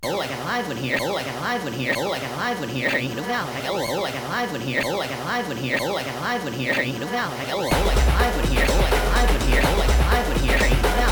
Oh, I got a live one here. Oh, I got a live one here. Oh, I got a live one here. Ain't no doubt. Like, oh, I got a live one here. Oh, I got a live one here. Oh, I got a live one here. Ain't no doubt. Like, oh, I got a live one here. Oh, I got a live one here. Oh, I got a live one here. Ain't no doubt.